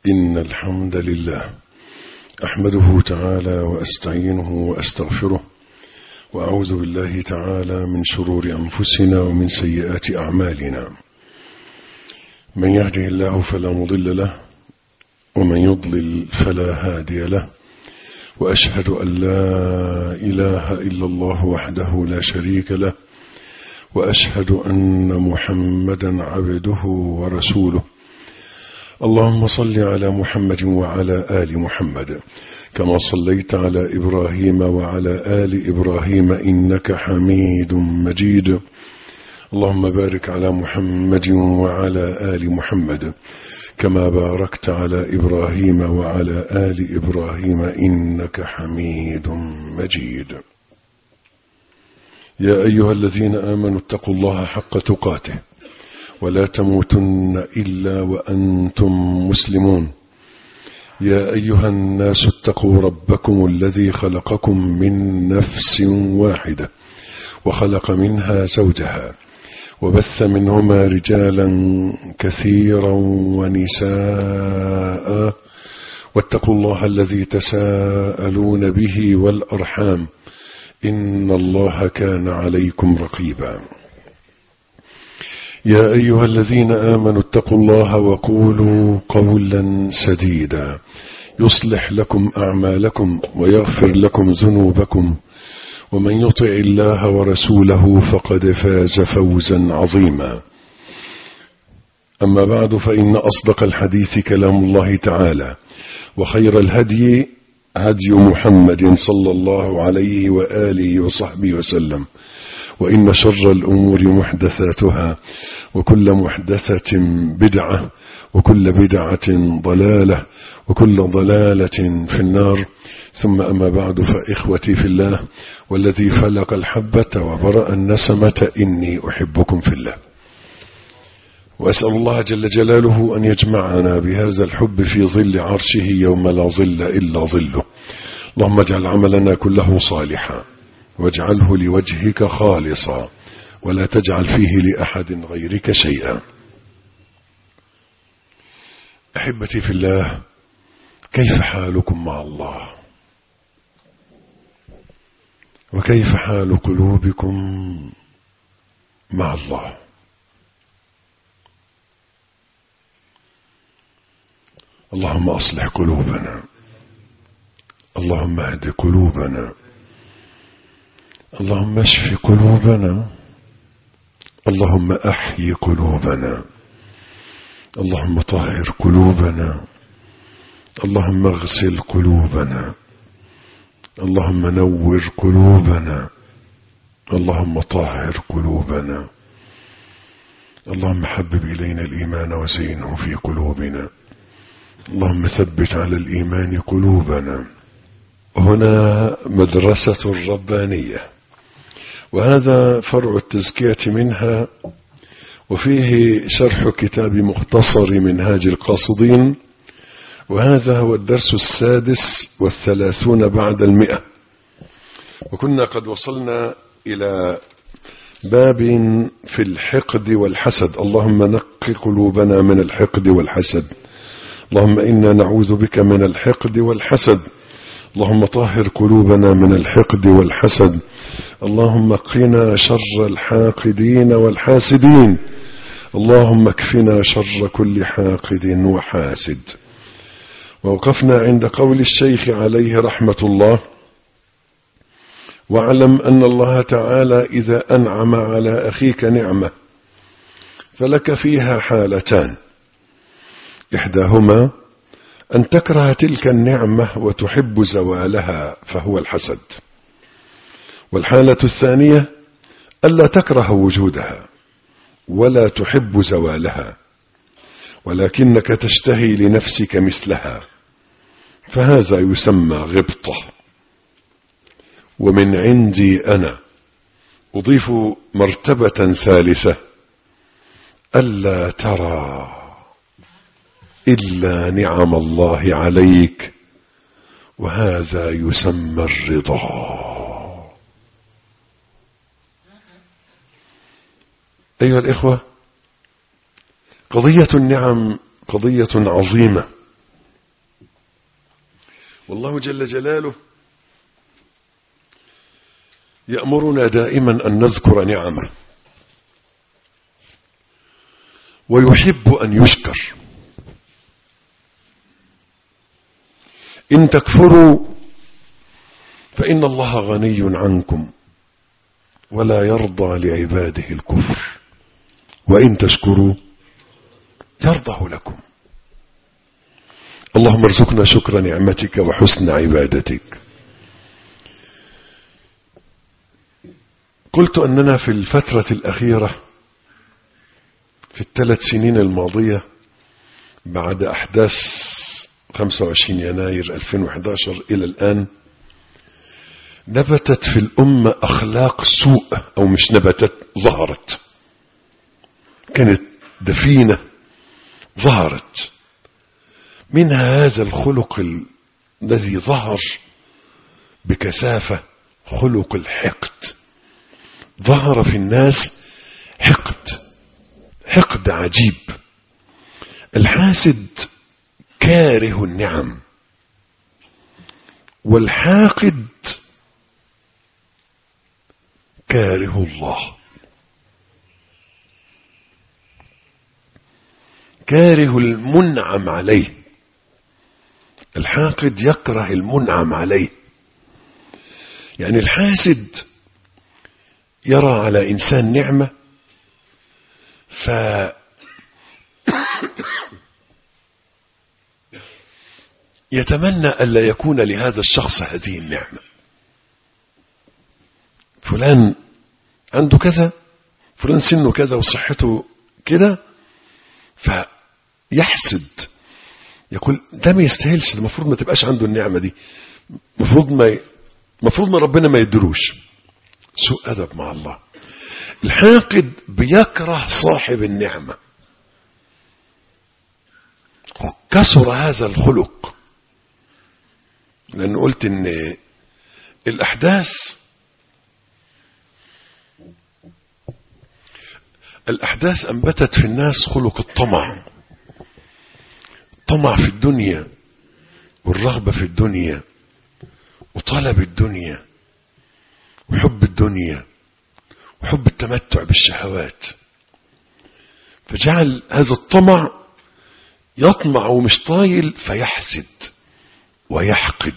إن الحمد لله أحمده تعالى وأستعينه وأستغفره وأعوذ بالله تعالى من شرور أنفسنا ومن سيئات أعمالنا. من يهده الله فلا مضل له ومن يضلل فلا هادي له، وأشهد أن لا إله إلا الله وحده لا شريك له، وأشهد أن محمدا عبده ورسوله. اللهم صل على محمد وعلى آل محمد كما صليت على إبراهيم وعلى آل إبراهيم إنك حميد مجيد. اللهم بارك على محمد وعلى آل محمد كما باركت على إبراهيم وعلى آل إبراهيم إنك حميد مجيد. يا أيها الذين آمنوا اتقوا الله حق تقاته ولا تموتن إلا وأنتم مسلمون. يا أيها الناس اتقوا ربكم الذي خلقكم من نفس واحدة وخلق منها زوجها وبث منهما رجالا كثيرا ونساء، واتقوا الله الذي تساءلون به والأرحام إن الله كان عليكم رقيبا. يا أيها الذين آمنوا اتقوا الله وقولوا قولا سديدا يصلح لكم أعمالكم ويغفر لكم ذنوبكم، ومن يطع الله ورسوله فقد فاز فوزا عظيما. أما بعد، فإن أصدق الحديث كلام الله تعالى، وخير الهدي هدي محمد صلى الله عليه وآله وصحبه وسلم، وإن شر الأمور محدثاتها، وكل محدثة بدعة، وكل بدعة ضلالة، وكل ضلالة في النار. ثم أما بعد، فإخوتي في الله والذي فلق الحبة وبرأ النسمة إني أحبكم في الله، وأسأل الله جل جلاله أن يجمعنا بهذا الحب في ظل عرشه يوم لا ظل إلا ظله. اللهم اجعل عملنا كله صالحا واجعله لوجهك خالصا ولا تجعل فيه لأحد غيرك شيئا. أحبتي في الله، كيف حالكم مع الله؟ وكيف حال قلوبكم مع الله؟ اللهم أصلح قلوبنا، اللهم اهد قلوبنا، اللهم اشف قلوبنا، اللهم أحيي قلوبنا، اللهم طهر قلوبنا، اللهم اغسل قلوبنا، اللهم نور قلوبنا، اللهم طهر قلوبنا، اللهم حبب إلينا الإيمان وزينه في قلوبنا، اللهم ثبت على الإيمان قلوبنا. هنا مدرسة الربانية، وهذا فرع التزكية منها، وفيه شرح كتاب مختصر منهاج القاصدين، وهذا هو الدرس 36 بعد 100. وكنا قد وصلنا إلى باب في الحقد والحسد. اللهم نقي قلوبنا من الحقد والحسد، اللهم إنا نعوذ بك من الحقد والحسد، اللهم طهر قلوبنا من الحقد والحسد، اللهم قنا شر الحاقدين والحاسدين، اللهم اكفنا شر كل حاقد وحاسد. ووقفنا عند قول الشيخ عليه رحمة الله: واعلم أن الله تعالى إذا أنعم على أخيك نعمة فلك فيها حالتان، إحداهما أن تكره تلك النعمة وتحب زوالها فهو الحسد، والحالة الثانية ألا تكره وجودها ولا تحب زوالها، ولكنك تشتهي لنفسك مثلها، فهذا يسمى غبطة. ومن عندي أنا أضيف مرتبة ثالثة: ألا ترى إلا نعم الله عليك، وهذا يسمى الرضا. أيها الإخوة، قضية النعم قضية عظيمة والله جل جلاله يأمرنا دائما أن نذكر نعمه، ويحب أن يشكر. إن تكفروا فإن الله غني عنكم ولا يرضى لعباده الكفر، وإن تشكروا يرضه لكم. اللهم ارزقنا شكر نعمتك وحسن عبادتك. قلت أننا في الفترة الأخيرة في ال3 سنين الماضية بعد أحداث 25 يناير 2011 إلى الآن نبتت في الأمة أخلاق سوء، أو مش نبتت، ظهرت، كانت دفينة ظهرت. منها هذا الخلق الذي ظهر بكثافة، خلق الحقد. ظهر في الناس حقد عجيب. الحاسد كاره النعم، والحاقد كاره الله، كاره المنعم عليه. الحاقد يكره المنعم عليه. يعني الحاسد يرى على إنسان نعمة يتمنى ألا يكون لهذا الشخص هذه النعمة. فلان عنده كذا، فلان سنه كذا وصحته كذا، فيحسد، يقول ده ما يستاهلش، ده المفروض ما تبقاش عنده النعمة دي، المفروض ما ربنا ما يدروش. سوء أدب مع الله. الحاقد بيكره صاحب النعمة. كسر هذا الخلق، لأن قلت إن الأحداث أنبتت في الناس خلق الطمع في الدنيا، والرغبة في الدنيا، وطلب الدنيا، وحب الدنيا، وحب التمتع بالشهوات. فجعل هذا الطمع يطمع ومش طايل، فيحسد ويحقد.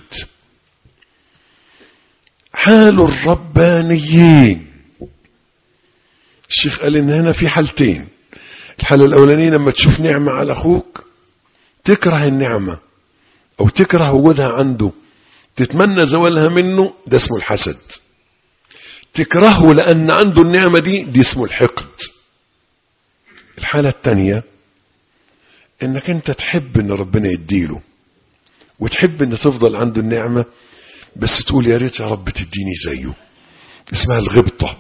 حال الربانيين، الشيخ قال ان هنا في حالتين. الحالة الاولانية لما تشوف نعمة على اخوك تكره النعمة او تكره وجودها عنده، تتمنى زوالها منه، ده اسمه الحسد. تكرهه لان عنده النعمة دي اسمه الحقد. الحالة الثانية انك انت تحب ان ربنا يديله، وتحب ان تفضل عنده النعمة، بس تقول يا ريت يا رب تديني زيه. اسمها الغبطة،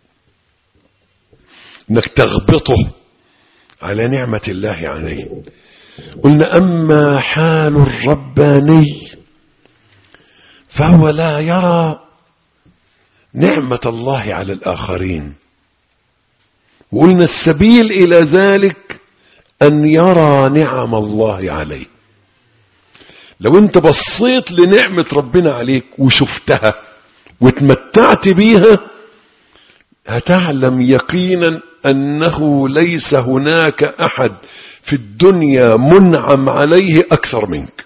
انك تغبطه على نعمة الله عليه. قلنا اما حال الرباني فهو لا يرى نعمة الله على الآخرين. وقلنا السبيل إلى ذلك أن يرى نعم الله عليه. لو أنت بصيت لنعمة ربنا عليك وشفتها وتمتعت بيها، هتعلم يقينا أنه ليس هناك أحد في الدنيا منعم عليه أكثر منك.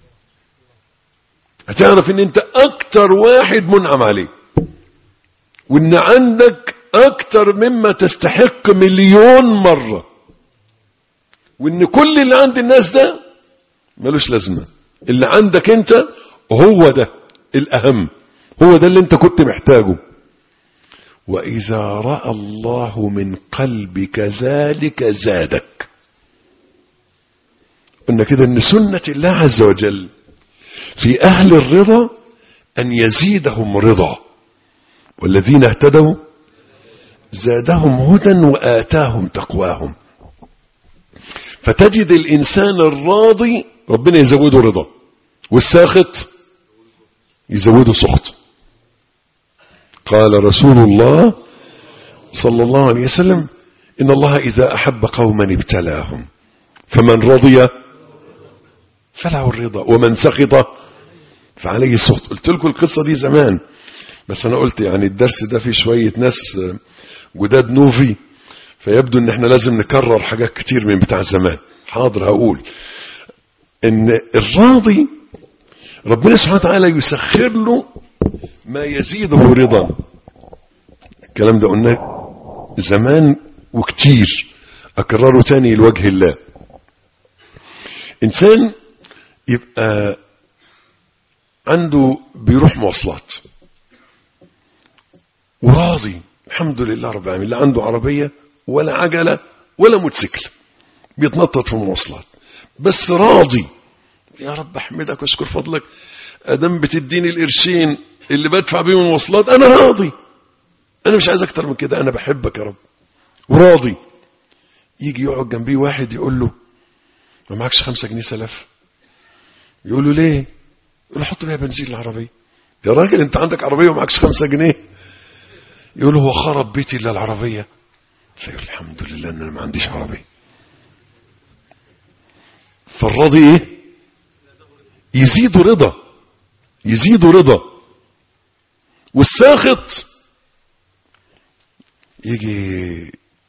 هتعرف أن أنت أكثر واحد منعم عليه، وأن عندك أكثر مما تستحق 1,000,000 مرة، وأن كل اللي عند الناس ده ملوش لازمة. اللي عندك أنت هو ده الأهم، هو ده اللي أنت كنت محتاجه. وإذا رأى الله من قلبك ذلك زادك. قلنا كده أن سنة الله عز وجل في أهل الرضا أن يزيدهم رضا، والذين اهتدوا زادهم هدى وآتاهم تقواهم. فتجد الإنسان الراضي ربنا يزوده رضا، والساخط يزوده سخط. قال رسول الله صلى الله عليه وسلم إن الله إذا أحب قوما ابتلاهم، فمن رضي فله الرضا، ومن سخط فعليه السخط. قلت لكم القصة دي زمان، بس انا قلت يعني الدرس ده فيه شوية ناس جداد نوفي، فيبدو ان احنا لازم نكرر حاجات كتير من بتاع زمان. حاضر، هقول ان الراضي ربنا سبحانه وتعالى يسخر له ما يزيده رضا. الكلام ده قلناه زمان وكتير، اكرره تاني لوجه الله. انسان يبقى عنده بيروح مواصلات وراضي الحمد لله رب العالمين، لا عنده عربية ولا عجلة ولا موتوسيكل، بيتنطط في المواصلات بس راضي. يا رب احمدك واشكر فضلك، ادام بتديني القرشين اللي بدفع بيهم المواصلات انا راضي، انا مش عايز اكتر من كده، انا بحبك يا رب وراضي. يجي يقعد جنبيه واحد يقول له ما معكش 5 جنيه سلف؟ يقول له ليه؟ يقول له حط بيها بنزين العربية. يا راجل انت عندك عربية ومعكش 5 جنيه؟ يقول له هو خرب بيتي الا العربية. فيقول الحمد لله ان انا ما عنديش عربية. فالراضي ايه؟ يزيد رضا، يزيد رضا. والساخط يجي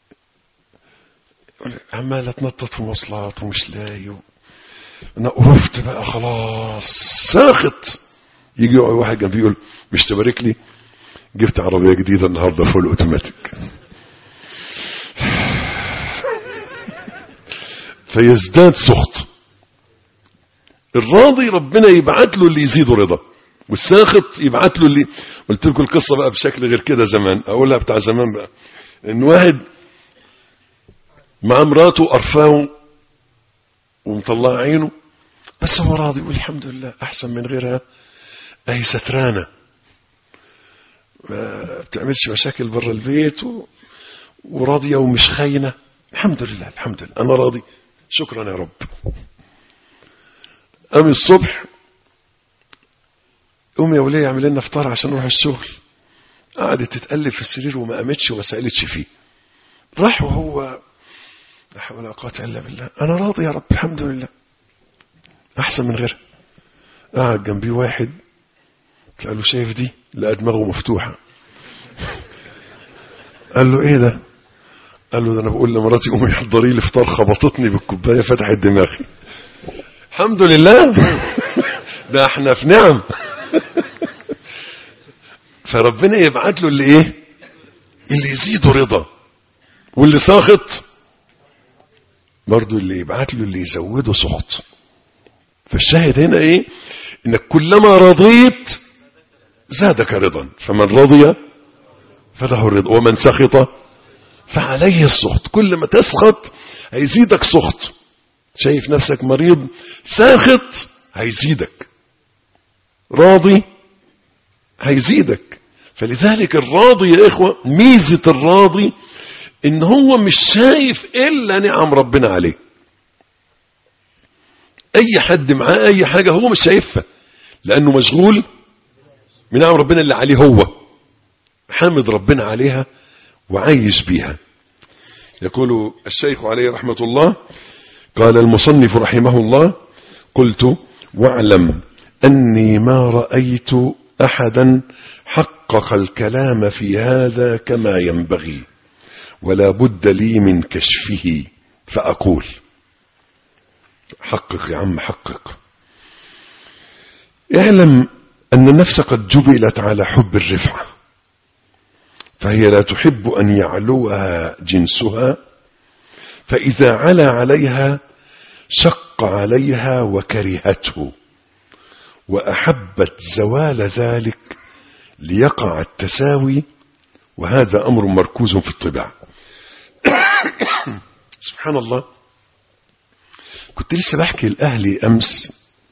عمال اتنطط في مواصلات ومش لاقي، انا قرفت بقى خلاص ساخط. يجي واحد جنبي يقول مش تبارك لي جبت عربية جديدة النهاردة فول اوتوماتيك. فيزداد سخط. الراضي ربنا يبعت له اللي يزيده رضا، والساخط يبعت له اللي. قلت لكم القصة بقى بشكل غير كده زمان، اقولها بتاع زمان بقى. ان واحد مع مراته قرفاه ومطلع عينه، بس هو راضي يقول الحمد لله احسن من غيرها، اهي سترانة ما بتعملش مشاكل بره البيت وراضية ومش خاينة، الحمد لله الحمد لله انا راضي شكرا يا رب. قام الصبح يا وليه اعمل لنا فطار عشان نروح الشغل. قعدت تتقلب في السرير وما قامتش وما سألتش فيه. راح وهو لا حول ولا قوة الا بالله انا راضي يا رب الحمد لله احسن من غيرها. قعد جنبي واحد قال له شايف دي؟ لقى دماغه مفتوحة. قال له ايه ده؟ قال له ده انا بقول لمراتي قومي حضري لي فطار، خبطتني بالكوبايه فتحت دماغي. الحمد لله. ده احنا في نعم. فربنا يبعت له اللي ايه؟ اللي يزيده رضا. واللي ساخط برضو اللي يبعت له اللي يزوده سخط. فالشاهد هنا ايه؟ انك كلما رضيت زادك رضا، فمن رضي فله الرضا ومن سخط فعليه السخط. كل ما تسخط هيزيدك سخط. شايف نفسك مريض ساخط هيزيدك، راضي هيزيدك. فلذلك الراضي يا إخوة ميزة الراضي إن هو مش شايف إلا نعم ربنا عليه. أي حد معاه أي حاجة هو مش شايفها لأنه مشغول من نعم ربنا اللي عليه، هو حامد ربنا عليها وعايش بيها. يقول الشيخ عليه رحمة الله قال المصنف رحمه الله قلت واعلم أني ما رأيت أحدا حقق الكلام في هذا كما ينبغي ولا بد لي من كشفه فأقول. حقق يا عم حقق. اعلم أن النفس قد جبلت على حب الرفعة، فهي لا تحب أن يعلوها جنسها، فإذا علا عليها شق عليها وكرهته، وأحبت زوال ذلك ليقع التساوي، وهذا أمر مركوز في الطباع. سبحان الله. كنت لسه بحكي لأهلي أمس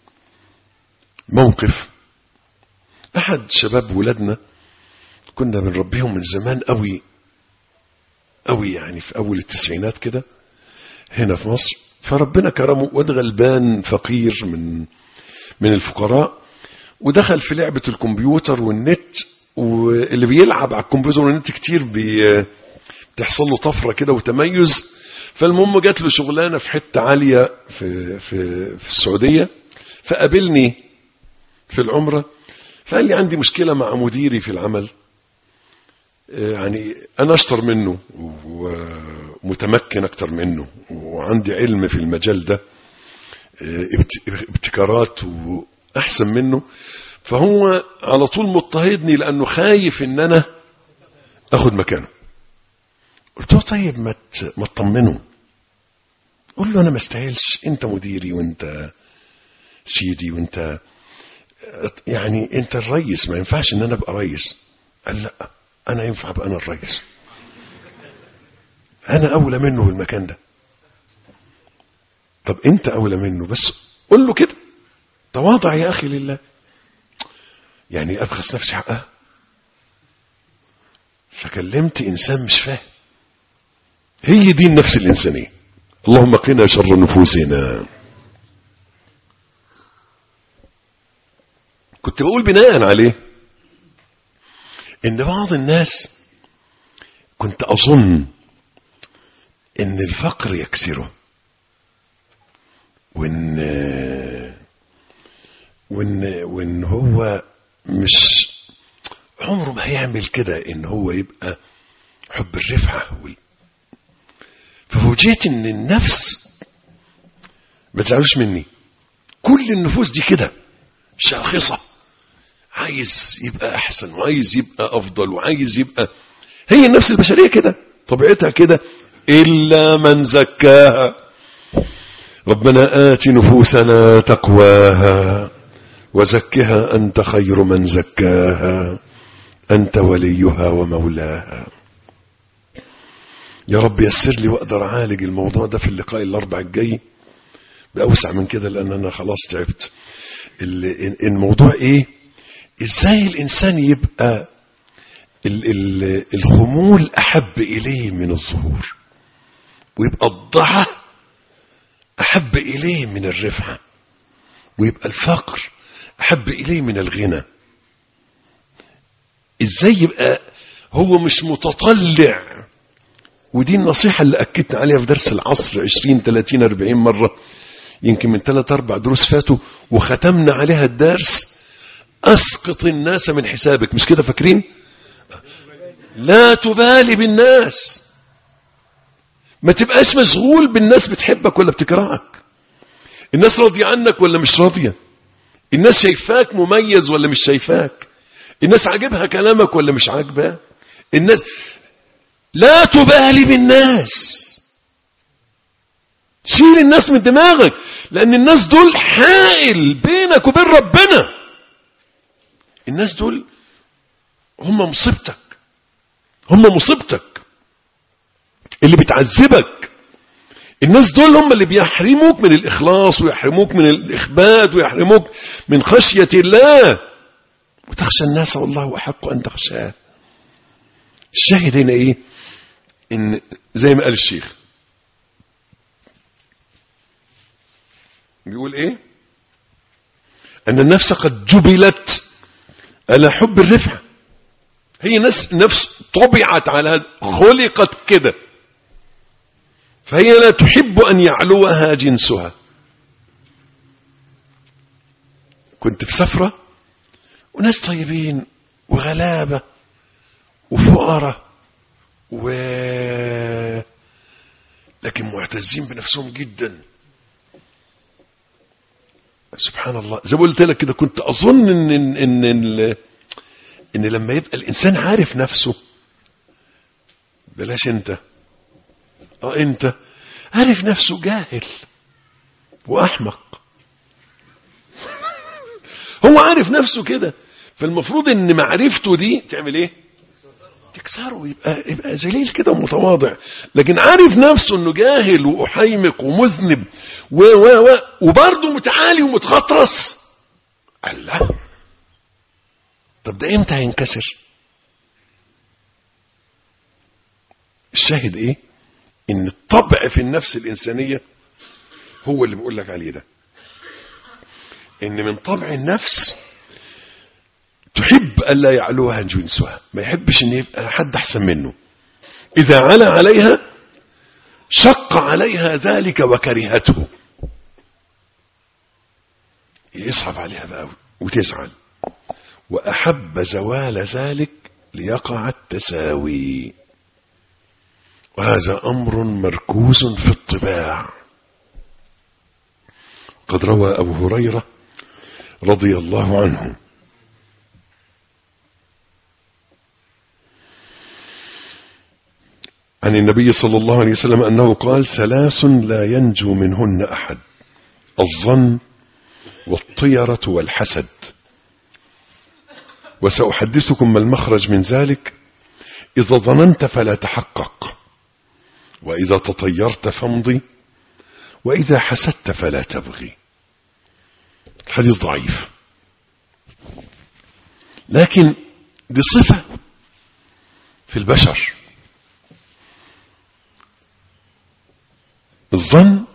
موقف. أحد شباب ولادنا كنا بنربيهم من زمان قوي قوي، يعني في أول التسعينات كده هنا في مصر. فربنا كرمه واد غلبان فقير من الفقراء، ودخل في لعبة الكمبيوتر والنت، واللي بيلعب على الكمبيوتر والنت كتير بتحصل له طفرة كده وتميز. فالمهم جات له شغلانة في حتة عالية في السعودية، فقابلني في العمرة، فقال لي عندي مشكلة مع مديري في العمل، يعني أنا أشطر منه ومتمكن أكتر منه وعندي علم في المجال ده، ابتكارات وأحسن منه، فهو على طول مضطهدني لأنه خايف إن أنا أخذ مكانه. قلت له طيب ما تطمنه، قل له أنا ما استاهلش، أنت مديري وأنت سيدي وأنت يعني أنت الرئيس، ما ينفعش إن أنا أبقى رئيس. قال لا، أنا ينفع أبقى أنا الرئيس، أنا أولى منه بالمكان ده. طب أنت أولى منه، بس قل له كده، تواضع يا أخي لله، يعني أبخس نفسي حقها. فكلمت إنسان مش فاهم، هي دي النفس الإنسانية. اللهم قنا شر نفوسنا. كنت بقول بناء عليه إن بعض الناس كنت أظن إن الفقر يكسره، وإن هو مش عمره ما هيعمل كده، إن هو يبقى حب الرفعة. ففوجئت إن النفس، ما تزعلوش مني، كل النفوس دي كده شاخصة، عايز يبقى أحسن وعايز يبقى أفضل وعايز يبقى، هي النفس البشرية كده طبيعتها كده، إلا من زكاها. ربنا آت نفوسنا تقواها وزكها أنت خير من زكاها أنت وليها ومولاها. يا رب يسر لي وأقدر أعالج الموضوع ده في اللقاء الأربع الجاي بأوسع من كده، لأن أنا خلاص تعبت. الموضوع إيه؟ إزاي الإنسان يبقى الخمول أحب إليه من الظهور، ويبقى الضعة أحب إليه من الرفعة، ويبقى الفقر أحب إليه من الغنى. إزاي يبقى هو مش متطلع، ودي النصيحة اللي أكدنا عليها في درس العصر 20 30 40 مرة، يمكن من 3-4 دروس فاتوا وختمنا عليها الدرس. أسقط الناس من حسابك، مش كده فاكرين؟ لا تبالي بالناس، ما تبقاش مشغول بالناس بتحبك ولا بتكرهك، الناس راضية عنك ولا مش راضية، الناس شايفاك مميز ولا مش شايفاك، الناس عاجبها كلامك ولا مش عاجبها الناس. لا تبالي بالناس، شيل الناس من دماغك، لأن الناس دول حائل بينك وبين ربنا. الناس دول هم مصيبتك، هم مصيبتك اللي بتعذبك. الناس دول هم اللي بيحرموك من الإخلاص، ويحرموك من الإخبات، ويحرموك من خشية الله. وتخشى الناس والله أحق أن تخشاه. الشاهد هنا إيه؟ إن زي ما قال الشيخ بيقول إيه؟ أن النفس قد جبلت على حب الرفعة. هي نفس طبعت على، خلقت كده، فهي لا تحب أن يعلوها جنسها. كنت في سفرة وناس طيبين وغلابة وفقراء لكن معتزين بنفسهم جدا. سبحان الله، زي ما قلت لك كده، كنت أظن إن لما يبقى الإنسان عارف نفسه، بلاش أنت عارف نفسه جاهل وأحمق. هو عارف نفسه كده، فالمفروض إن معرفته دي تعمل إيه؟ تكسره، يبقى ذليل كده ومتواضع. لكن عارف نفسه إنه جاهل وأحيمق ومذنب وبرضه متعالي ومتغطرس. الله، طب ده امتى هينكسر؟ الشاهد ايه؟ ان الطبع في النفس الانسانية هو اللي بقول لك عليه ده، ان من طبع النفس تحب ألا يعلوها جنسها، ما يحبش ان يبقى حد احسن منه. اذا علا عليها شق عليها ذلك وكرهته، يصعب عليها بقى وتزعل، وأحب زوال ذلك ليقع التساوي، وهذا أمر مركوز في الطباع. قد روى أبو هريرة رضي الله عنه عن النبي صلى الله عليه وسلم أنه قال: 3 لا ينجو منهن أحد: الظن والطيرة والحسد. وسأحدثكم ما المخرج من ذلك: إذا ظننت فلا تحقق، وإذا تطيرت فامضي، وإذا حسدت فلا تبغي. الحديث ضعيف، لكن دي صفة في البشر. الظن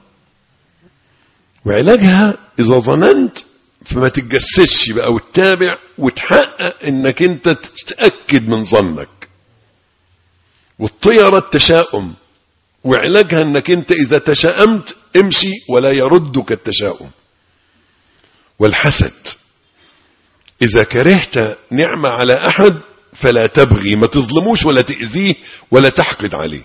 وعلاجها إذا ظننت فما تتجسسش بقى وتتابع وتحقق انك انت تتأكد من ظنك. والطيرة التشاؤم، وعلاجها انك انت اذا تشاءمت امشي ولا يردك التشاؤم. والحسد اذا كرهت نعمة على احد فلا تبغي، ما تظلموش ولا تأذيه ولا تحقد عليه.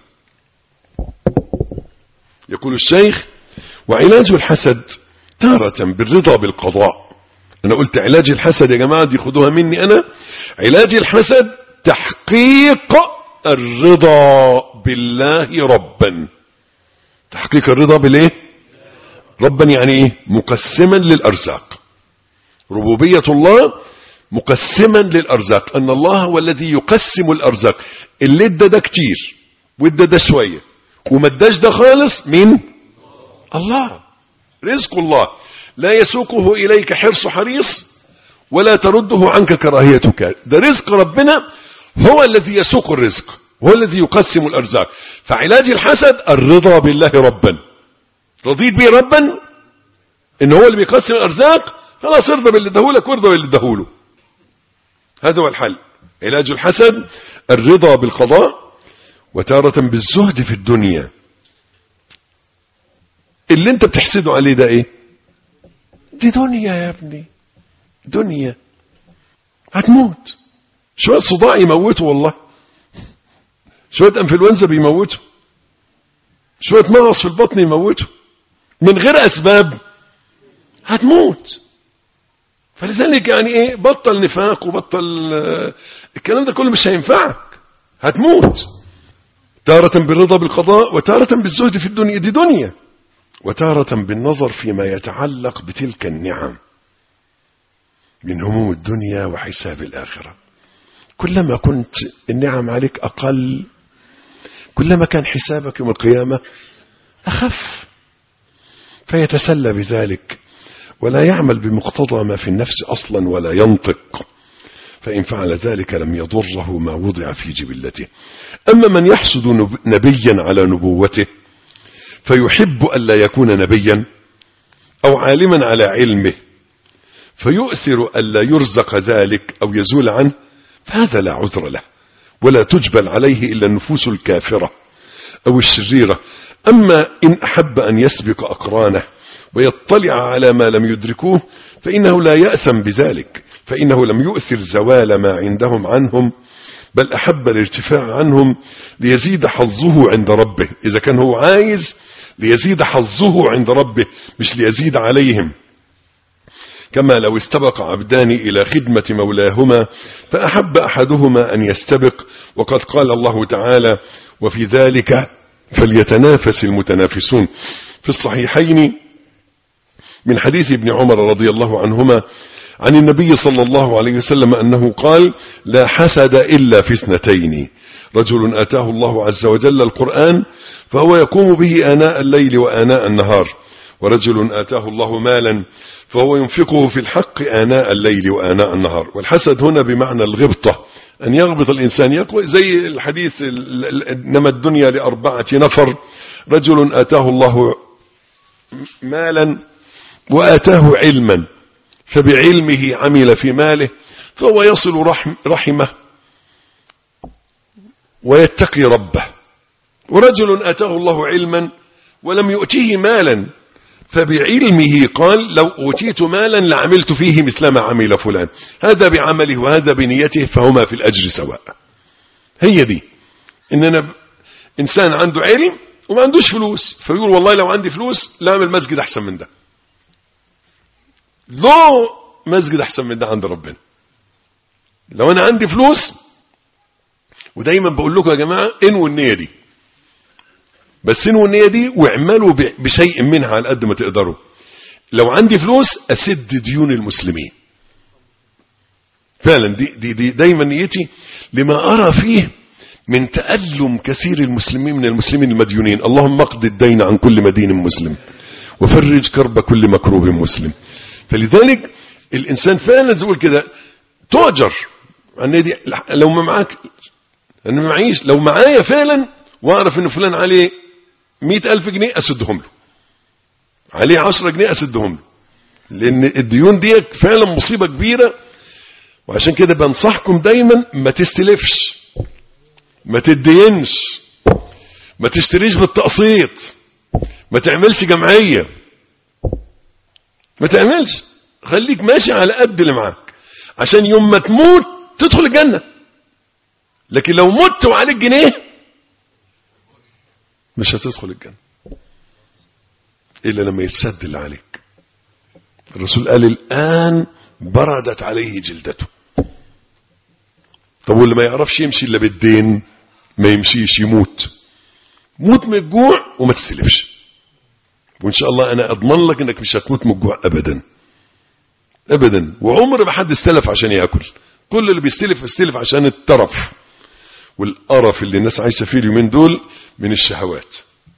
يقول الشيخ: وعلاج الحسد تارة بالرضا بالقضاء. أنا قلت علاج الحسد يا جماعة، دي خدوها مني أنا. علاج الحسد تحقيق الرضا بالله ربا. تحقيق الرضا بالله ربا يعني إيه؟ مقسما للأرزاق. ربوبية الله مقسما للأرزاق، أن الله هو الذي يقسم الأرزاق. اللي ادى ده كتير وادى ده شوية وما اداش ده خالص، من الله. رزق الله لا يسوقه إليك حرص حريص ولا ترده عنك كراهيتك. ده رزق ربنا، هو الذي يسوق الرزق، هو الذي يقسم الأرزاق. فعلاج الحسد الرضا بالله ربا. رضيت به ربا إن هو اللي بيقسم الأرزاق، خلاص ارضى باللي اداهولك وارضى باللي اداهوله. هذا هو الحل. علاج الحسد الرضا بالقضاء، وتارة بالزهد في الدنيا. اللي انت بتحسده عليه ده ايه؟ دي دنيا يا ابني، دنيا. هتموت. شوية صداع يموته والله، شوية انفلونزا بيموته، شوية مغص في البطن يموته من غير اسباب. هتموت. فلذلك يعني ايه، بطل نفاق وبطل الكلام ده كله، مش هينفعك. هتموت. تارة بالرضا بالقضاء، وتارة بالزهد في الدنيا، دي دنيا. وتارة بالنظر فيما يتعلق بتلك النعم من هموم الدنيا وحساب الآخرة. كلما كنت النعم عليك أقل، كلما كان حسابك يوم القيامة أخف. فيتسلى بذلك ولا يعمل بمقتضى ما في النفس أصلا ولا ينطق، فإن فعل ذلك لم يضره ما وضع في جبلته. أما من يحسد نبيا على نبوته فيحب ألا يكون نبيا، أو عالما على علمه فيؤثر ألا يرزق ذلك أو يزول عنه، فهذا لا عذر له ولا تجبل عليه إلا النفوس الكافرة أو الشريرة. أما إن أحب أن يسبق أقرانه ويطلع على ما لم يدركوه فإنه لا يأثم بذلك، فإنه لم يؤثر زوال ما عندهم عنهم، بل أحب الارتفاع عنهم ليزيد حظه عند ربه. إذا كان هو عايز ليزيد حظه عند ربه مش ليزيد عليهم. كما لو استبق عبدان إلى خدمة مولاهما فأحب أحدهما أن يستبق، وقد قال الله تعالى: وفي ذلك فليتنافس المتنافسون. في الصحيحين من حديث ابن عمر رضي الله عنهما عن النبي صلى الله عليه وسلم أنه قال: لا حسد إلا في 2: رجل آتاه الله عز وجل القرآن فهو يقوم به آناء الليل وآناء النهار، ورجل آتاه الله مالا فهو ينفقه في الحق آناء الليل وآناء النهار. والحسد هنا بمعنى الغبطة، أن يغبط الإنسان، يقوى زي الحديث: إنما الدنيا ل4 نفر: رجل آتاه الله مالا وآتاه علما فبعلمه عمل في ماله فهو يصل رحمه ويتقي ربه. ورجل آتاه الله علما ولم يؤتيه مالا فبعلمه قال لو أوتيت مالا لعملت فيه مثل ما عمل فلان، هذا بعمله وهذا بنيته فهما في الأجر سواء. هي دي إننا إنسان عنده علم وما عندوش فلوس، فيقول والله لو عندي فلوس لا أعمل مسجد أحسن من ده، لو مسجد أحسن من ده عند ربنا. لو أنا عندي فلوس، ودايما بقول لكم يا جماعة انووا النية دي، بس انووا النية دي واعملوا بشيء منها على قد ما تقدروا. لو عندي فلوس أسد ديون المسلمين فعلا، دي دايما نيتي، لما أرى فيه من تألم كثير المسلمين من المسلمين المديونين. اللهم اقض الدين عن كل مدين مسلم وفرج كرب كل مكروب مسلم. فلذلك الإنسان فعلا زي كده تؤجر عن دي. لو ما معاك، أنا ما معيش، لو معايا فعلا وأعرف إن فلان عليه 100,000 جنيه أسدهم له، عليه 10 جنيه أسدهم له، لأن الديون دي فعلا مصيبة كبيرة. وعشان كده بنصحكم دايما ما تستلفش، ما تدينش، ما تشتريش بالتقسيط، ما تعملش جمعية، ما تعملش، خليك ماشي على قد اللي معاك عشان يوم ما تموت تدخل الجنة. لكن لو مت وعليك جنيه مش هتدخل الجنة إلا لما يتسد اللي عليك. الرسول قال الآن بردت عليه جلدته. طب واللي ما يعرفش يمشي إلا بالدين ما يمشيش، يموت، موت من الجوع وما تستلفش، وإن شاء الله أنا أضمن لك إنك مش هتموت من الجوع أبدا أبدا. وعمر ما حد استلف عشان يأكل، كل اللي بيستلف استلف عشان الترف والقرف اللي الناس عايشة فيه اليومين دول من الشهوات.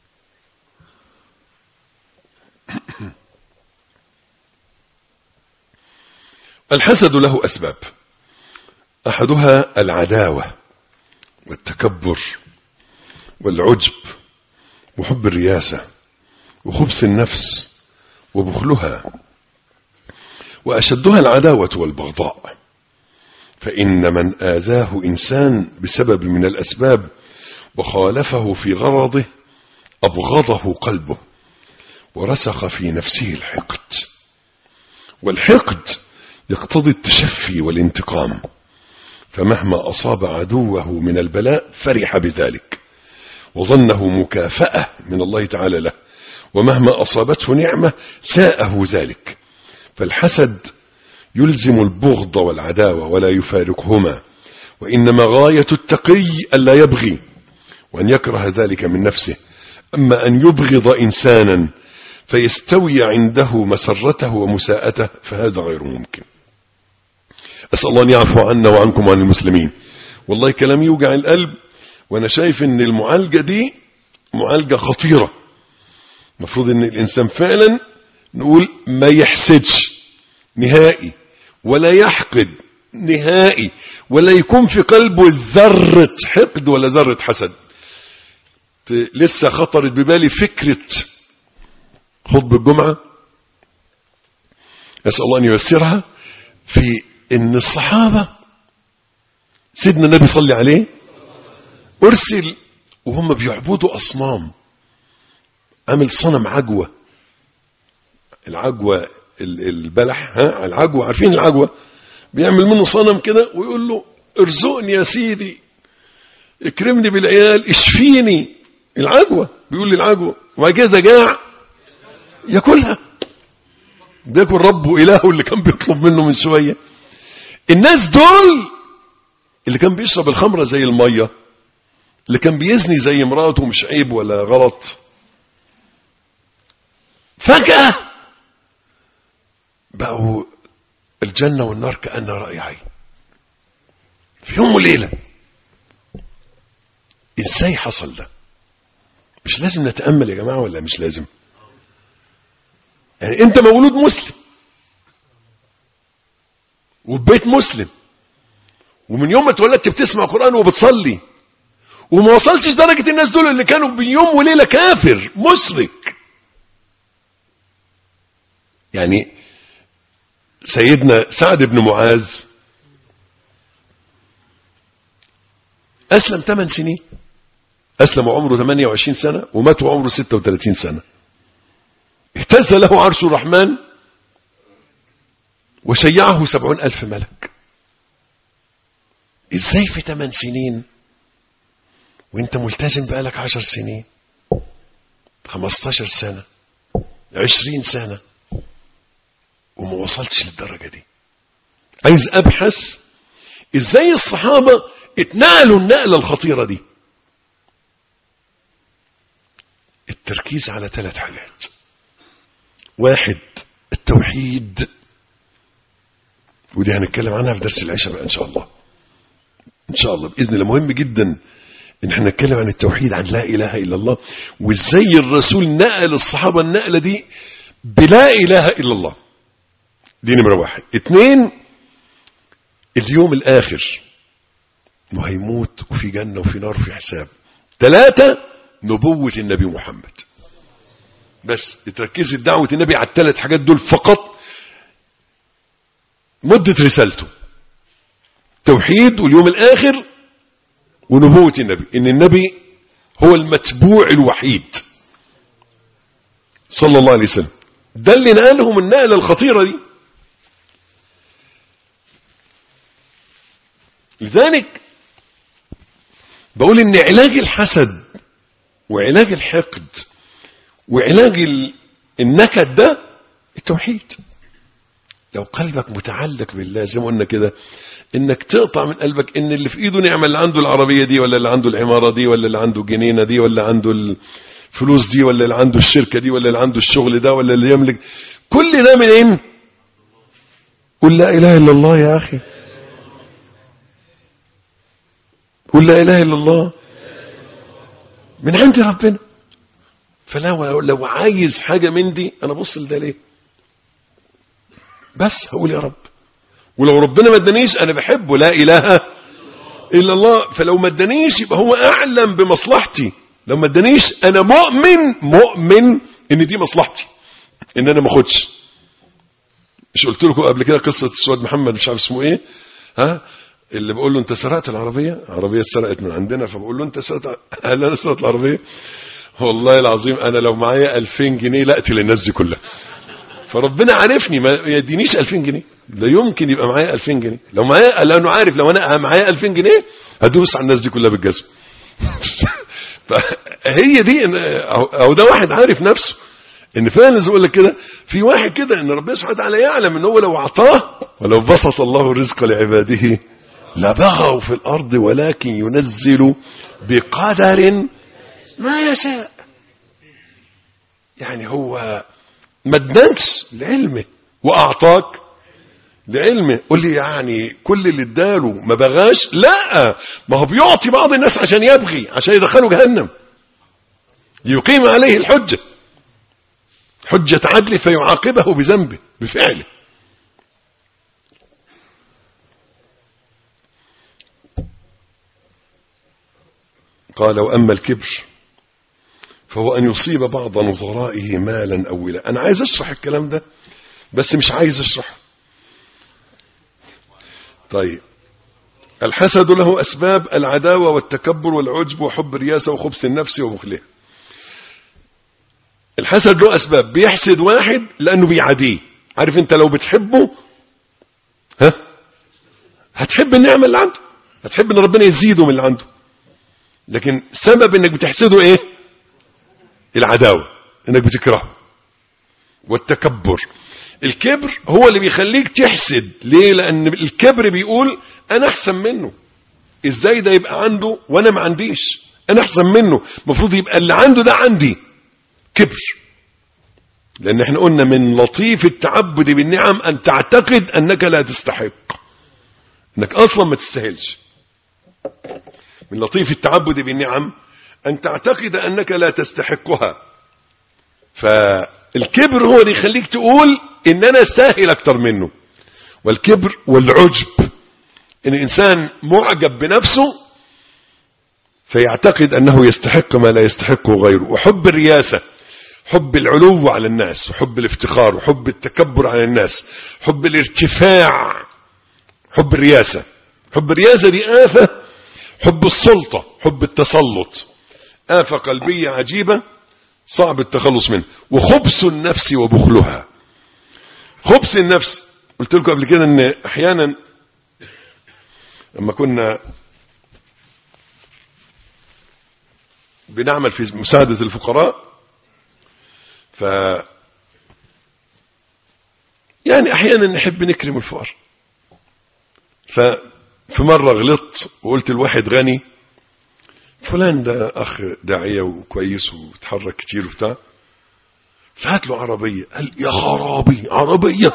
الحسد له أسباب، أحدها العداوة والتكبر والعجب وحب الرياسة وخبث النفس وبخلها، وأشدها العداوة والبغضاء. فإن من آذاه إنسان بسبب من الأسباب وخالفه في غرضه أبغضه قلبه ورسخ في نفسه الحقد، والحقد يقتضي التشفي والانتقام، فمهما أصاب عدوه من البلاء فرح بذلك وظنه مكافأة من الله تعالى له، ومهما أصابته نعمة ساءه ذلك. فالحسد يلزم البغض والعداوة ولا يفارقهما، وإنما غاية التقي ألا يبغي وأن يكره ذلك من نفسه. أما أن يبغض إنسانا فيستوي عنده مسرته ومساءته فهذا غير ممكن. أسأل الله أن يعفو عنا وعنكم وعن المسلمين. والله كلام يوجع القلب، وأنا شايف أن المعالجة دي معالجة خطيرة. مفروض أن الإنسان فعلا نقول ما يحسدش نهائي ولا يحقد نهائي، ولا يكون في قلبه ذرة حقد ولا ذرة حسد. لسه خطرت ببالي فكرة خطبة الجمعة، أسأل الله أن ييسرها، في إن الصحابة سيدنا النبي صلى عليه أرسل وهم بيعبدوا أصنام، عمل صنم عجوة، العجوة البلح، العجوة عارفين العجوة، بيعمل منه صنم كده ويقول له ارزقني يا سيدي، اكرمني بالعيال، اشفيني. العجوة بيقول لي العجوة، وبعد كده جاع ياكلها، بياكل ربه إلهه اللي كان بيطلب منه من شوية. الناس دول اللي كان بيشرب الخمرة زي المية، اللي كان بيزني زي مراته مش عيب ولا غلط، فجأة بقوا الجنة والنار كأن رأي عين في يوم وليلة. ازاي حصل ده؟ مش لازم نتأمل يا جماعة ولا مش لازم؟ يعني انت مولود مسلم وبيت مسلم، ومن يوم ما اتولدت بتسمع قرآن وبتصلي، وما وصلتش درجة الناس دول اللي كانوا بين يوم وليلة كافر مشرك. يعني سيدنا سعد بن معاذ أسلم 8 سنين، أسلم عمره 28 سنة ومات وعمره 36 سنة. اهتز له عرش الرحمن وشيعه 70,000 ملك. ازاي في 8 سنين وانت ملتزم بقالك 10 سنين 15 سنة 20 سنة وما وصلتش للدرجة دي؟ عايز ابحث ازاي الصحابة اتنقلوا النقلة الخطيرة دي. التركيز على 3 حاجات. 1 التوحيد، ودي هنتكلم عنها في درس العشاء بقى ان شاء الله، ان شاء الله باذن الله. مهم جدا ان احنا نتكلم عن التوحيد، عن لا اله الا الله، وازاي الرسول نقل الصحابه النقله دي بلا اله الا الله. دي نمره 1. 2 اليوم الاخر، انه هيموت وفي جنه وفي نار وفي حساب. 3 نبوه النبي محمد. بس تركز دعوه النبي على ال3 حاجات دول فقط مده رسالته: توحيد واليوم الاخر ونبوة النبي، ان النبي هو المتبوع الوحيد صلى الله عليه وسلم. ده اللي نقلهم النقلة الخطيرة دي. لذلك بقول ان علاج الحسد وعلاج الحقد وعلاج النكد ده التوحيد. لو قلبك متعلق بالله زي ما قلنا كده، انك تقطع من قلبك ان اللي في ايده نعمة، اللي عنده العربية دي ولا اللي عنده العمارة دي ولا اللي عنده الجنينة دي ولا عنده الفلوس دي ولا اللي عنده الشركة دي ولا اللي عنده الشغل ده ولا اللي يملك، كل ده منين؟ قل لا اله الا الله يا اخي، قل لا اله الا الله من عند ربنا. فلو عايز حاجة من دي انا بص لده ليه؟ بس هقول يا رب، ولو ربنا ما ادانيش انا بحبه لا اله الا الله، فلو ما ادانيش يبقى هو اعلم بمصلحتي. لو ما ادانيش انا مؤمن ان دي مصلحتي، ان انا ما اخدش. مش قلت لكم قبل كده قصه السواد محمد مش عارف اسمه ايه، اللي بقول له انت سرقت العربيه اتسرقت من عندنا، فبقول له انت سرقت، قال انا سرقت العربيه. والله العظيم انا لو معايا 2000 جنيه لا اقتل الناس دي كلها. فربنا عارفني ما يدينيش 2000 جنيه، لا يمكن يبقى معايا 2000 جنيه. لو معايا، لانه عارف لو انا معايا 2000 جنيه هدوس على الناس دي كلها بالجزم. فهي دي، او ده واحد عارف نفسه ان فعلا زي ما اقول لك كده، في واحد كده ان ربنا سبحانه وتعالى يعلم ان هو لو اعطاه، ولو بسط الله الرزق لعباده لبغوا في الارض ولكن ينزل بقدر ما يشاء. يعني هو ما ادانكش لعلمه واعطاك لعلمه. قول لي يعني كل اللي اداله ما بغاش؟ لا، ما هو بيعطي بعض الناس عشان يبغي، عشان يدخله جهنم، يقيم عليه الحجة، حجة عدل فيعاقبه بذنبه بفعله. قال وأما الكبر فهو أن يصيب بعض نظرائه مالا أو ولا. أنا عايز أشرح الكلام ده بس مش عايز أشرح. طيب، الحسد له أسباب: العداوة والتكبر والعجب وحب الرياسة وخبث النفس وبخلها. الحسد له أسباب. بيحسد واحد لأنه بيعاديه. عارف أنت لو بتحبه هتحب النعمة اللي عنده، هتحب أن ربنا يزيده من اللي عنده. لكن سبب أنك بتحسده إيه؟ العداوة، أنك بتكرهه. والتكبر، الكبر هو اللي بيخليك تحسد. ليه؟ لأن الكبر بيقول أنا أحسن منه، إزاي ده يبقى عنده وأنا ما عنديش؟ أنا أحسن منه، مفروض يبقى اللي عنده ده عندي. كبر. لأن احنا قلنا من لطيف التعبد بالنعم أن تعتقد أنك لا تستحق، أنك أصلا ما تستاهلش. من لطيف التعبد بالنعم أن تعتقد أنك لا تستحقها. فالكبر هو اللي يخليك تقول إن أنا ساهل أكتر منه. والكبر والعجب، إن الإنسان معجب بنفسه فيعتقد أنه يستحق ما لا يستحقه غيره. وحب الرياسة، حب العلو على الناس، وحب الافتخار، وحب التكبر على الناس، حب الارتفاع. حب الرياسة، حب الرياسة دي آفة. حب السلطة، حب التسلط، آفة قلبية عجيبة صعب التخلص منه. وخبث النفس وبخلها. خبث النفس قلت لكم قبل كده ان احيانا لما كنا بنعمل في مساعدة الفقراء يعني احيانا نحب نكرم الفقراء. ففي مرة غلطت وقلت الواحد غني فلان ده اخ داعية وكويس وتحرك كتير وبتاع، فهات له عربية. قال يا خرابي عربية؟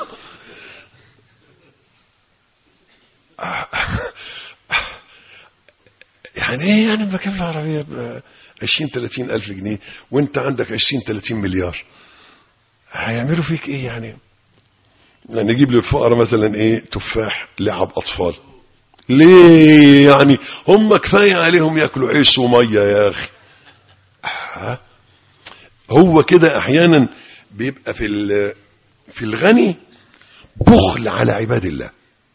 يعني ايه يعني بجيب له عربية ب 20-30 ألف جنيه وانت عندك 20-30 مليار؟ هيعملوا فيك ايه يعني؟ نجيب للفقراء مثلا ايه؟ تفاح، لعب اطفال. ليه يعني؟ هم كفاية عليهم ياكلوا عيش ومية يا اخي. هو كده احيانا بيبقى في الغني بخل على عباد الله،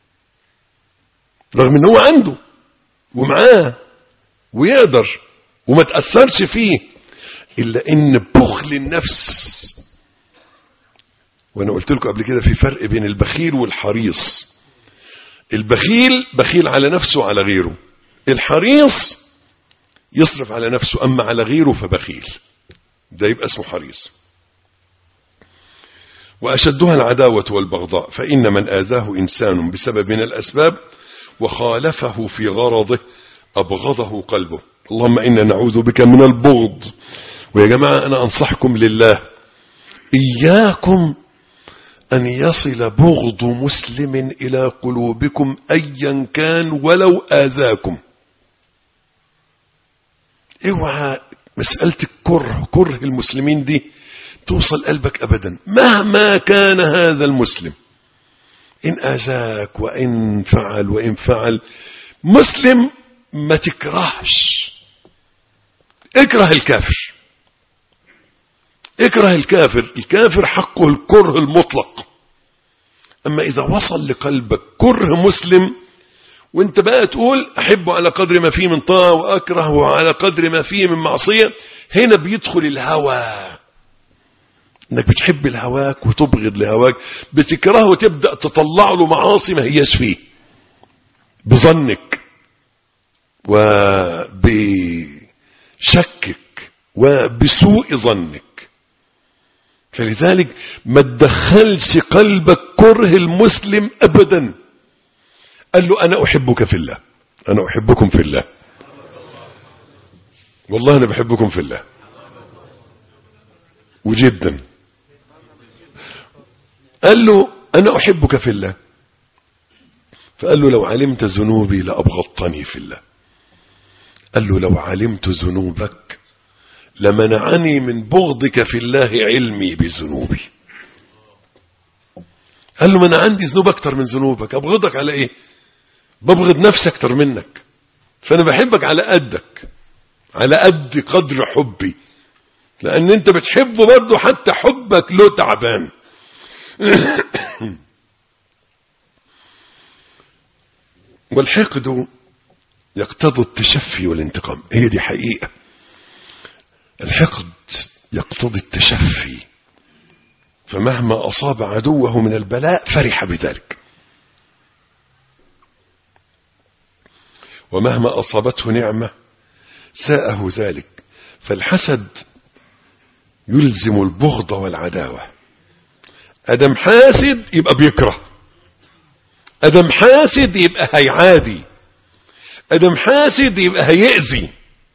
رغم ان هو عنده ومعاه ويقدر وما تأثرش فيه، الا ان بخل النفس. وانا قلت لكم قبل كده في فرق بين البخيل والحريص. البخيل بخيل على نفسه وعلى غيره، الحريص يصرف على نفسه اما على غيره فبخيل، ده يبقى اسمه حريص. وأشدها العداوة والبغضاء، فإن من آذاه إنسان بسبب من الأسباب وخالفه في غرضه أبغضه قلبه. اللهم إنا نعوذ بك من البغض. ويا جماعة أنا أنصحكم لله، إياكم أن يصل بغض مسلم إلى قلوبكم أيا كان ولو آذاكم. اوعى مسألة كره المسلمين دي توصل قلبك أبدا مهما كان هذا المسلم. إن آذاك وإن فعل مسلم ما تكرهش. اكره الكافر، اكره الكافر. الكافر حقه الكره المطلق. أما إذا وصل لقلبك كره مسلم وانت بقى تقول أحبه على قدر ما فيه من طاعة وأكرهه على قدر ما فيه من معصية، هنا بيدخل الهوى. انك بتحب لهواك وتبغض لهواك، بتكرهه وتبدأ تطلع له معاصي ما هياش فيه بظنك وبشكك وبسوء ظنك. فلذلك ما تدخلش قلبك كره المسلم أبدا. قال له أنا أحبك في الله، أنا أحبكم في الله، والله أنا بحبكم في الله وجدا. قال له أنا أحبك في الله، فقال له لو علمت ذنوبي لأبغضتني في الله. قال له لو علمت ذنوبك لمنعني من بغضك في الله علمي بذنوبي. قال له ما أنا عندي ذنوب أكتر من ذنوبك، أبغضك على إيه؟ ببغض نفسي أكتر منك، فأنا بحبك على قدك، على قد قدر حبي، لأن أنت بتحبه برضه حتى حبك له تعبان. والحقد يقتضي التشفي والانتقام، هي دي حقيقة. الحقد يقتضي التشفي، فمهما أصاب عدوه من البلاء فرح بذلك، ومهما أصابته نعمة ساءه ذلك. فالحسد يلزم البغض والعداوة. أدم حاسد يبقى بيكره، أدم حاسد يبقى هيعادي، أدم حاسد يبقى هيأذي.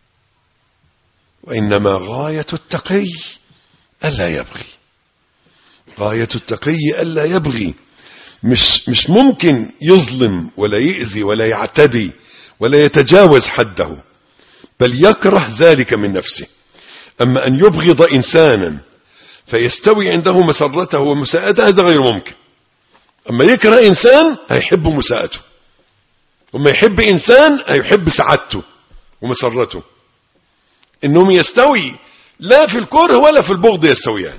وإنما غاية التقي ألا يبغي، غاية التقي ألا يبغي. مش ممكن يظلم ولا يأذي ولا يعتدي ولا يتجاوز حده، بل يكره ذلك من نفسه. أما أن يبغض إنسانا فيستوي عنده مسرته ومساءته هذا غير ممكن. أما يكره إنسان هيحب مساءته، وما يحب إنسان هيحب سعادته ومسرته. إنهم يستوي لا في الكره ولا في البغض يستويان.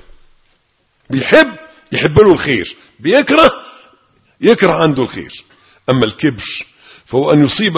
يحب له الخير، يكره عنده الخير. أما الكبر فهو أن يصيب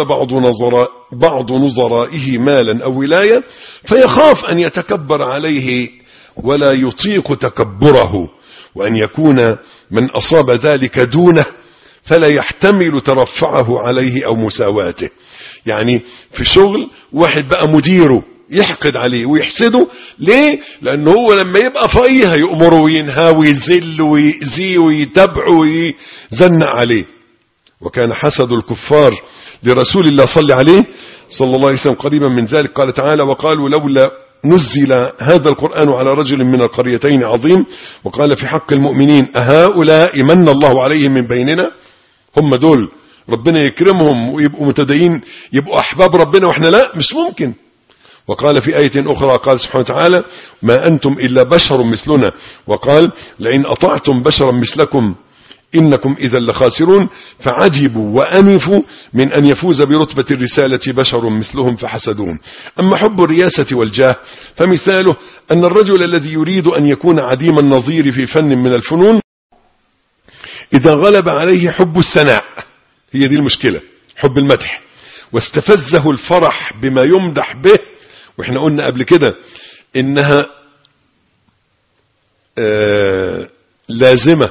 بعض نظرائه مالا أو ولاية فيخاف أن يتكبر عليه ولا يطيق تكبره، وأن يكون من أصاب ذلك دونه فلا يحتمل ترفعه عليه أو مساواته. يعني في شغل واحد بقى مديره يحقد عليه ويحسده، ليه؟ لأنه هو لما يبقى فقيه هيأمره وينهى ويذل ويأذيه ويتبعه ويزنق عليه. وكان حسد الكفار لرسول الله صلى عليه صلى الله عليه وسلم قريبا من ذلك. قال تعالى: وقالوا لولا نزل هذا القرآن على رجل من القريتين عظيم. وقال في حق المؤمنين: أهؤلاء من الله عليهم من بيننا؟ هم دول ربنا يكرمهم ويبقوا متدين يبقوا أحباب ربنا وإحنا لا؟ مش ممكن. وقال في آية أخرى قال سبحانه وتعالى: ما أنتم إلا بشر مثلنا. وقال: لئن أطعتم بشرا مثلكم إنكم إذا لخاسرون. فعجبوا وأنفوا من أن يفوز برتبة الرسالة بشر مثلهم فحسدون. أما حب الرياسة والجاه فمثاله أن الرجل الذي يريد أن يكون عديم النظير في فن من الفنون إذا غلب عليه حب الثناء، هي دي المشكلة، حب المدح، واستفزه الفرح بما يمدح به. وإحنا قلنا قبل كده إنها لازمة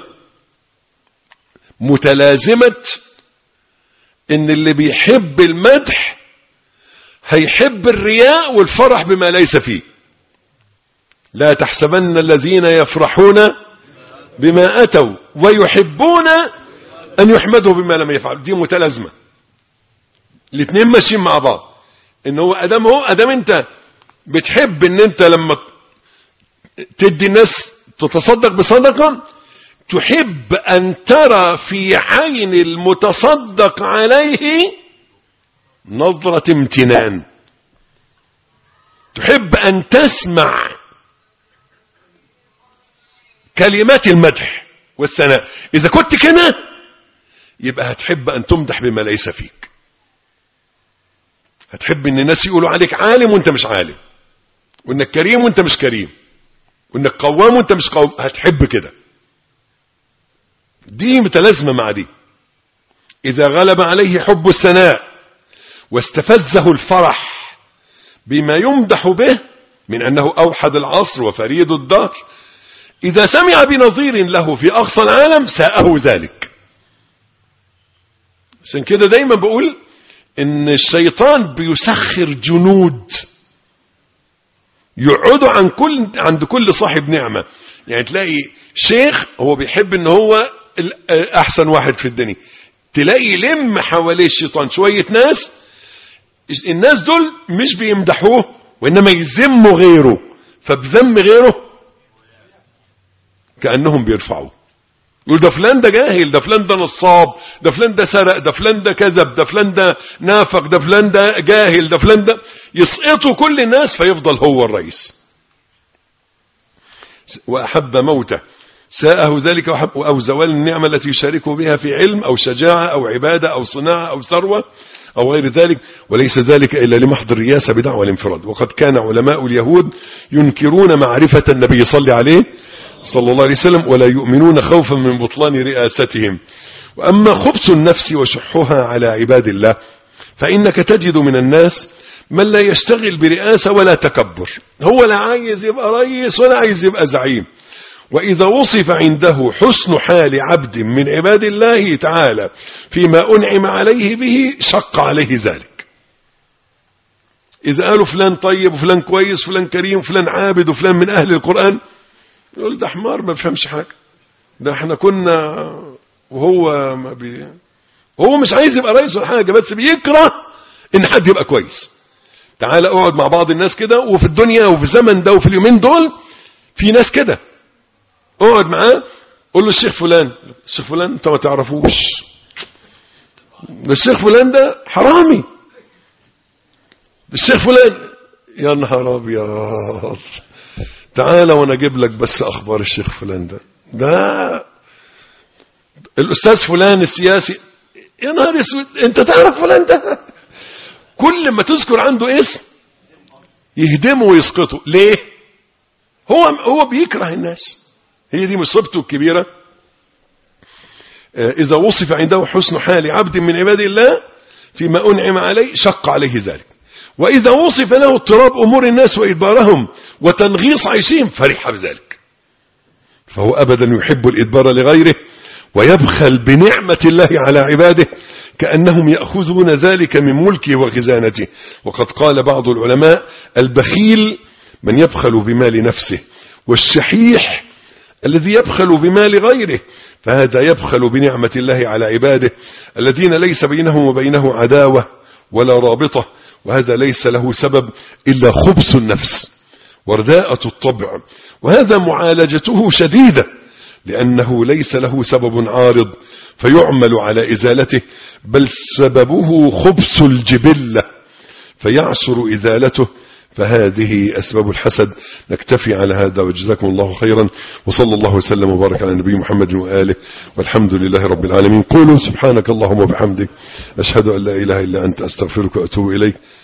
متلازمة، إن اللي بيحب المدح هيحب الرياء والفرح بما ليس فيه. لا تحسبن الذين يفرحون بما أتوا ويحبون أن يحمدوا بما لم يفعلوا. دي متلازمة، الاثنين ماشيين مع بعض. إن هو أدام أنت بتحب إن أنت لما تدي الناس تتصدق بصدقة تحب أن ترى في عين المتصدق عليه نظرة امتنان، تحب أن تسمع كلمات المدح والثناء. إذا كنت كده يبقى هتحب أن تمدح بما ليس فيك، هتحب أن الناس يقولوا عليك عالم وانت مش عالم، وانك كريم وانت مش كريم، وانك قوام وانت مش قوام، هتحب كده. دي متلازمة مع دي. إذا غلب عليه حب الثناء واستفزه الفرح بما يمدح به من أنه أوحد العصر وفريد الدهر، إذا سمع بنظير له في أقصى العالم ساءه ذلك. عشان كده دايما بقول إن الشيطان بيسخر جنود يقعدوا عند كل صاحب نعمة. يعني تلاقي شيخ هو بيحب إن هو أحسن واحد في الدنيا، تلاقي لم حواليه الشيطان شوية ناس، الناس دول مش بيمدحوه وإنما يذموا غيره، فبذم غيره كأنهم بيرفعوه. يقول ده فلان ده جاهل، ده فلان ده نصاب، ده فلان ده سرق، ده فلان ده كذب، ده فلان ده نافق، ده فلان ده جاهل، ده فلان ده، يسقطوا كل الناس فيفضل هو الرئيس. وأحب موته ساءه ذلك، أو زوال النعمة التي يشاركه بها في علم أو شجاعة أو عبادة أو صناعة أو ثروة أو غير ذلك، وليس ذلك إلا لمحض الرياسة بدعوى الانفراد. وقد كان علماء اليهود ينكرون معرفة النبي صلى عليه صلى الله عليه وسلم ولا يؤمنون خوفا من بطلان رئاستهم. وأما خبث النفس وشحها على عباد الله فإنك تجد من الناس من لا يشتغل برئاسة ولا تكبر، هو لا عايز يبقى رئيس ولا عايز يبقى زعيم. وإذا وصف عنده حسن حال عبد من عباد الله تعالى فيما أنعم عليه به شق عليه ذلك. إذا قالوا فلان طيب وفلان كويس وفلان كريم وفلان عابد وفلان من أهل القرآن، يقول ده حمار ما بفهمش حاجة، ده احنا كنا، وهو هو مش عايز يبقى رئيس ولا حاجة، بس بيكره ان حد يبقى كويس. تعال اقعد مع بعض الناس كده، وفي الدنيا وفي الزمن ده وفي اليومين دول في ناس كده، اقعد معاه قول له الشيخ فلان، الشيخ فلان انت ما تعرفوش، ده الشيخ فلان ده حرامي، الشيخ فلان يا نهار ابيض، تعالى وانا اجيب لك بس اخبار الشيخ فلان ده الاستاذ فلان السياسي، يا نهار اسود انت تعرف فلان ده؟ كل ما تذكر عنده اسم يهدمه ويسقطه. ليه؟ هو بيكره الناس، هي دي مصيبته الكبيرة. إذا وصف عنده حسن حال عبد من عباد الله فيما أنعم عليه شق عليه ذلك. وإذا وصف له اضطراب أمور الناس وإدبارهم وتنغيص عيشهم فرح بذلك. فهو أبدا يحب الإدبار لغيره ويبخل بنعمة الله على عباده كأنهم يأخذون ذلك من ملكه وخزانته. وقد قال بعض العلماء: البخيل من يبخل بمال نفسه، والشحيح الذي يبخل بمال غيره. فهذا يبخل بنعمة الله على عباده الذين ليس بينهم وبينه عداوة ولا رابطة، وهذا ليس له سبب إلا خبث النفس ورداءة الطبع، وهذا معالجته شديدة لأنه ليس له سبب عارض فيعمل على إزالته، بل سببه خبث الجبلة فيعسر إزالته. فهذه أسباب الحسد. نكتفي على هذا وجزاكم الله خيرا، وصلى الله وسلم وبارك على نبي محمد وآله، والحمد لله رب العالمين. قولوا سبحانك اللهم وبحمدك، أشهد أن لا إله إلا أنت، أستغفرك وأتوب إليك.